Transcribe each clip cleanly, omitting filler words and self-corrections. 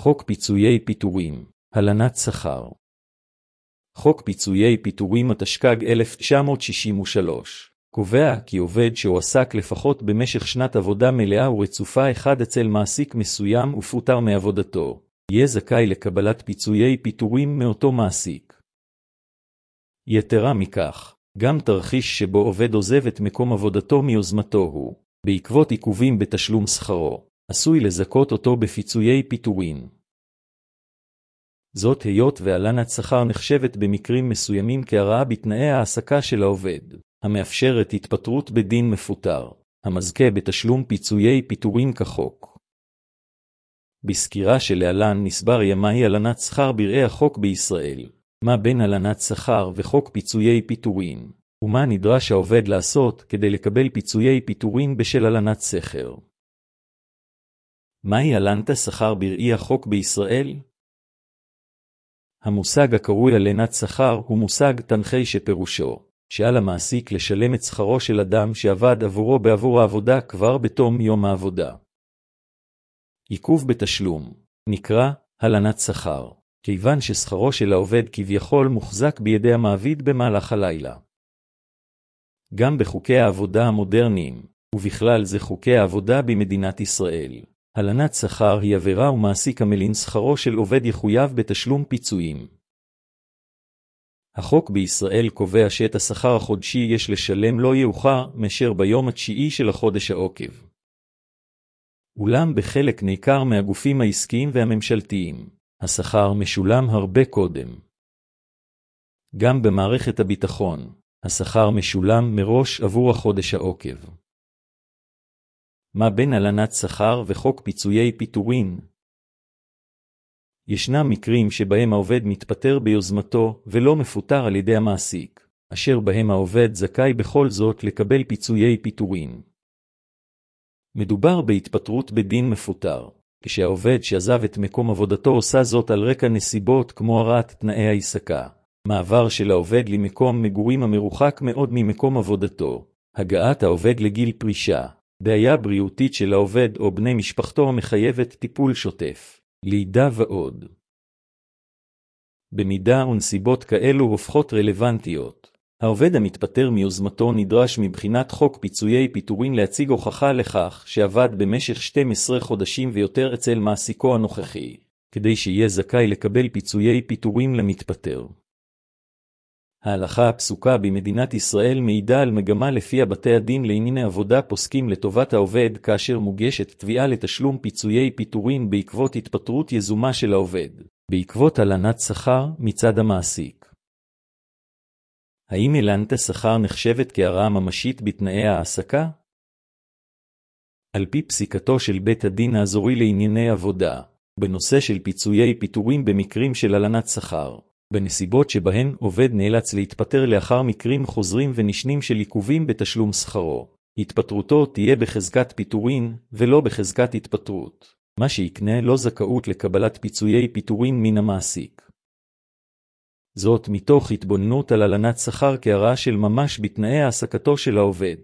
חוק פיצויי פיטורים, הלנת שכר. חוק פיצויי פיטורים התשכ"ג 1963, קובע כי עובד שהועסק לפחות במשך שנת עבודה מלאה ורצופה אחד אצל מעסיק מסוים ופוטר מעבודתו, יהיה זכאי לקבלת פיצויי פיטורים מאותו מעסיק. יתרה מכך, גם תרחיש שבו עובד עוזב את מקום עבודתו מיוזמתו הוא, בעקבות עיכובים בתשלום שכרו, עשוי לזכות אותו בפיצויי פיטורים. זאת היות והלנת שכר נחשבת במקרים מסוימים כהרעה בתנאי העסקה של העובד, המאפשרת התפטרות בדין מפוטר, המזכה בתשלום פיצויי פיטורים כחוק. בסקירה שלהלן נסבר ימי הלנת שכר בראי החוק בישראל, מה בין הלנת שכר וחוק פיצויי פיטורים, ומה נדרש העובד לעשות כדי לקבל פיצויי פיטורים בשל הלנת שכר. מהי הלנת שכר בראי החוק בישראל? המושג הקרוי הלנת שכר הוא מושג תנחי שפירושו, שעל המעסיק לשלם את שכרו של אדם שעבד עבורו בעבור העבודה כבר בתום יום העבודה. עיכוב בתשלום נקרא הלנת שכר, כיוון ששכרו של העובד כביכול מוחזק בידי המעביד במהלך הלילה. גם בחוקי העבודה המודרניים, ובכלל זה חוקי העבודה במדינת ישראל, הלנת שכר היא עבירה ומעסיק המלין שכרו של עובד יחויב בתשלום פיצויים. החוק בישראל קובע שאת השכר החודשי יש לשלם לא יאוחר מאשר ביום התשיעי של החודש העוקב. אולם בחלק ניכר מהגופים העסקיים והממשלתיים, השכר משולם הרבה קודם. גם במערכת הביטחון, השכר משולם מראש עבור החודש העוקב. מה בין הלנת שכר וחוק פיצויי פיטורים? ישנם מקרים שבהם העובד מתפטר ביוזמתו ולא מפוטר על ידי המעסיק, אשר בהם העובד זכאי בכל זאת לקבל פיצויי פיטורים. מדובר בהתפטרות בדין מפוטר, כשהעובד שעזב את מקום עבודתו עושה זאת על רקע נסיבות כמו הרעת תנאי העסקה, מעבר של העובד למקום מגורים המרוחק מאוד ממקום עבודתו, הגעת העובד לגיל פרישה, בעיה בריאותית של העובד או בני משפחתו המחייבת טיפול שוטף, לידה ועוד. במידה ונסיבות כאלו הופכות רלוונטיות, העובד המתפטר מיוזמתו נדרש מבחינת חוק פיצויי פיטורים להציג הוכחה לכך שעבד במשך 12 חודשים ויותר אצל מעסיקו הנוכחי, כדי שיהיה זכאי לקבל פיצויי פיטורים למתפטר. ההלכה הפסוקה במדינת ישראל מעידה על מגמה לפיה בתי הדין לענייני עבודה פוסקים לטובת העובד כאשר מוגשת תביעה לתשלום פיצויי פיטורים בעקבות התפטרות יזומה של העובד, בעקבות הלנת שכר מצד המעסיק. האם הלנת שכר נחשבת כהרעה ממשית בתנאי העסקה? על פי פסיקתו של בית הדין האזורי לענייני עבודה, בנושא של פיצויי פיטורים במקרים של הלנת שכר, בנסיבות שבהן עובד נאלץ להתפטר לאחר מקרים חוזרים ונשנים של עיכובים בתשלום שכרו, התפטרותו תהיה בחזקת פיטורין ולא בחזקת התפטרות, מה שיקנה לו זכאות לקבלת פיצויי פיטורים מן המעסיק. זאת מתוך התבוננות על הלנת שכר כהרעה של ממש בתנאי העסקתו של העובד.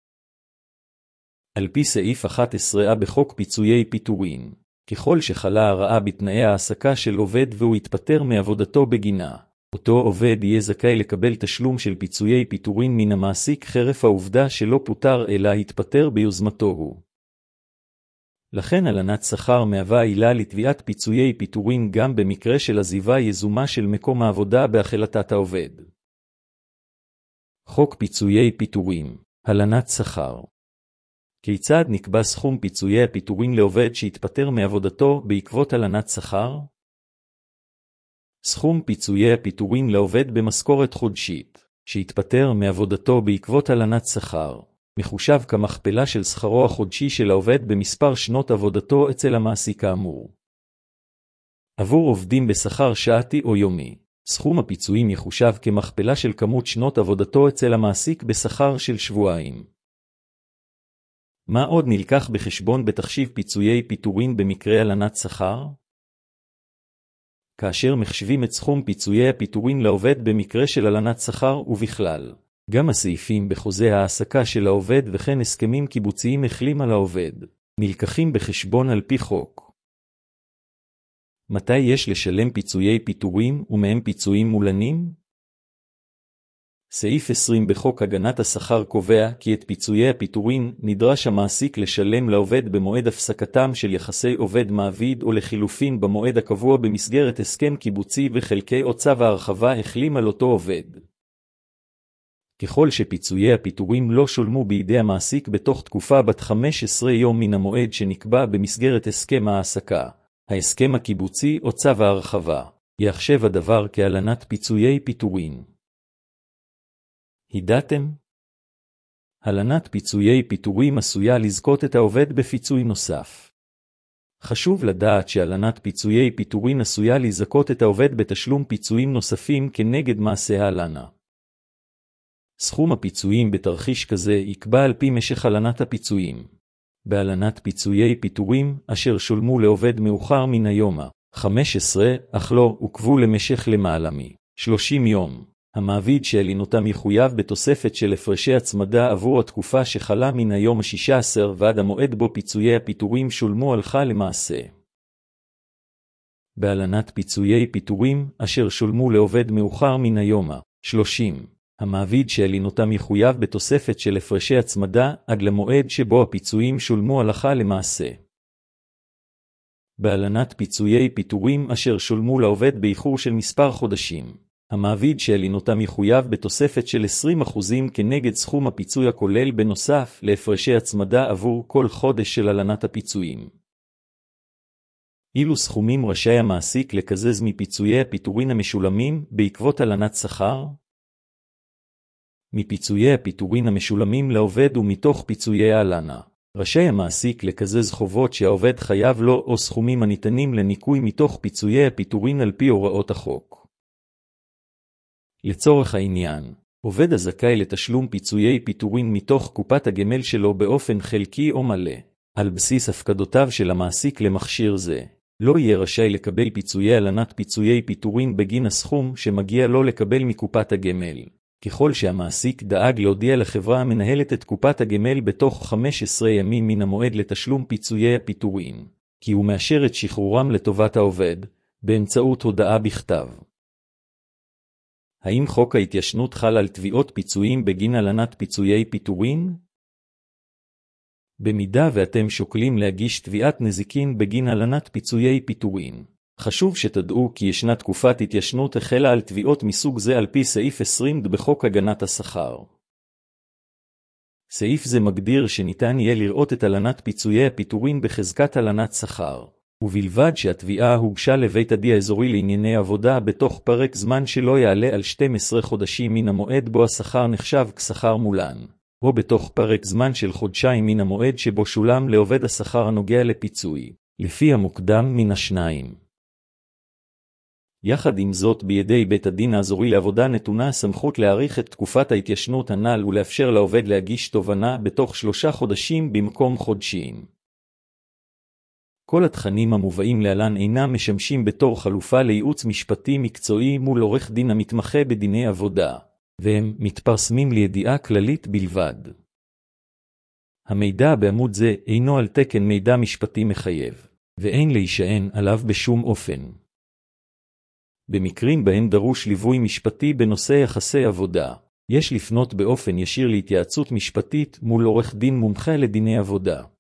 על פי סעיף 11a בחוק פיצויי פיטורים, ככל שחלה הרעה בתנאי העסקה של עובד והוא יתפטר מעבודתו בגינה, אותו עובד יהיה זכאי לקבל תשלום של פיצויי פיטורים מן המעסיק חרף העובדה שלא פוטר אלא התפטר ביוזמתו הוא. לכן הלנת שכר מהווה עילה לתביעת פיצויי פיטורים גם במקרה של עזיבה יזומה של מקום העבודה בהחלטת העובד. חוק פיצויי פיטורים, הלנת שכר. כיצד נקבע סכום פיצויי הפיטורים לעובד שהתפטר מעבודתו בעקבות הלנת שכר? סכום פיצויי הפיטורים לעובד במשכורת חודשית, שהתפטר מעבודתו בעקבות הלנת שכר, מחושב כמכפלה של שכרו החודשי של העובד במספר שנות עבודתו אצל המעסיק האמור. עבור עובדים בשכר שעתי או יומי, סכום הפיצויים יחושב כמכפלה של כמות שנות עבודתו אצל המעסיק בשכר של שבועיים. מה עוד נלקח בחשבון בתחשיב פיצויי פיטורים במקרה הלנת שכר? כאשר מחשבים את סכום פיצויי הפיטורים לעובד במקרה של הלנת שכר ובכלל, גם הסעיפים בחוזה העסקה של העובד וכן הסכמים קיבוציים החלים על העובד, נלקחים בחשבון על פי חוק. מתי יש לשלם פיצויי פיטורים ומהם פיצויים מולנים? סעיף 20 בחוק הגנת השכר קובע כי את פיצויי הפיטורים נדרש המעסיק לשלם לעובד במועד הפסקתם של יחסי עובד-מעביד או לחילופין במועד הקבוע במסגרת הסכם קיבוצי וחלקי או צו ההרחבה החלים על אותו עובד. ככל שפיצויי הפיטורים לא שולמו בידי המעסיק בתוך תקופה בת 15 יום מן המועד שנקבע במסגרת הסכם ההעסקה, ההסכם הקיבוצי או צו ההרחבה, יחשב הדבר כהלנת פיצויי פיטורים. ידעתם? הלנת פיצויי פיטורים עשויה לזכות את העובד בפיצוי נוסף. חשוב לדעת שהלנת פיצויי פיטורים עשויה לזכות את העובד בתשלום פיצויים נוספים כנגד מעשה ההלנה. סכום הפיצויים בתרחיש כזה יקבע על פי משך הלנת הפיצויים. בהלנת פיצויי פיטורים אשר שולמו לעובד מאוחר מן היום ה-15 אך לא עוכבו למשך למעלה מ-30 יום, המעביד שהלינותם יחויב בתוספת של הפרשי הצמדה עבור התקופה שחלה מן היום ה-16 ועד המועד בו פיצויי הפיטורים שולמו הלכה למעשה. בהלנת פיצויי פיטורים אשר שולמו לעובד מאוחר מן היום ה-30, המעביד שהלינותם יחויב בתוספת של הפרשי הצמדה עד למועד שבו הפיצויים שולמו הלכה למעשה. בהלנת פיצויי פיטורים אשר שולמו לעובד באיחור של מספר חודשים, המעביד שהלינותם יחויב בתוספת של 20% כנגד סכום הפיצוי הכולל בנוסף להפרשי הצמדה עבור כל חודש של הלנת הפיצויים. אילו סכומים רשאי המעסיק לקזז מפיצויי הפיטורין המשולמים בעקבות הלנת שכר? מפיצויי הפיטורין המשולמים לעובד ומתוך פיצויי ההלנה, רשאי המעסיק לקזז חובות שהעובד חייב לו או סכומים הניתנים לניקוי מתוך פיצויי הפיטורין על פי הוראות החוק. לצורך העניין, עובד הזכאי לתשלום פיצויי פיטורין מתוך קופת הגמל שלו באופן חלקי או מלא, על בסיס הפקדותיו של המעסיק למכשיר זה, לא יהיה רשאי לקבל פיצויי הלנת פיצויי פיטורין בגין הסכום שמגיע לו לקבל מקופת הגמל, ככל שהמעסיק דאג להודיע לחברה המנהלת את קופת הגמל בתוך 15 ימים מן המועד לתשלום פיצויי הפיטורין, כי הוא מאשר את שחרורם לטובת העובד, באמצעות הודעה בכתב. האם חוק ההתיישנות חל על תביעות פיצויים בגין הלנת פיצויי פיטורין? במידה ואתם שוקלים להגיש תביעת נזיקין בגין הלנת פיצויי פיטורין, חשוב שתדעו כי ישנה תקופת התיישנות החלה על תביעות מסוג זה על פי סעיף 20 בחוק הגנת השכר. סעיף זה מגדיר שניתן יהיה לראות את הלנת פיצויי הפיטורין בחזקת הלנת שכר, ובלבד שהתביעה הוגשה לבית הדין האזורי לענייני עבודה בתוך פרק זמן שלא יעלה על 12 חודשים מן המועד בו השכר נחשב כשכר מולן, או בתוך פרק זמן של חודשיים מן המועד שבו שולם לעובד השכר הנוגע לפיצוי, לפי המוקדם מן השניים. יחד עם זאת, בידי בית הדין האזורי לעבודה נתונה הסמכות להאריך את תקופת ההתיישנות הנ"ל ולאפשר לעובד להגיש תובענה בתוך 3 חודשים במקום חודשיים. כל התכנים המובאים להלן אינם משמשים בתור חלופה לייעוץ משפטי מקצועי מול עורך דין המתמחה בדיני עבודה, והם מתפרסמים לידיעה כללית בלבד. המידע בעמוד זה אינו על תקן מידע משפטי מחייב, ואין להישען עליו בשום אופן. במקרים בהם דרוש ליווי משפטי בנושא יחסי עבודה, יש לפנות באופן ישיר להתייעצות משפטית מול עורך דין מומחה לדיני עבודה.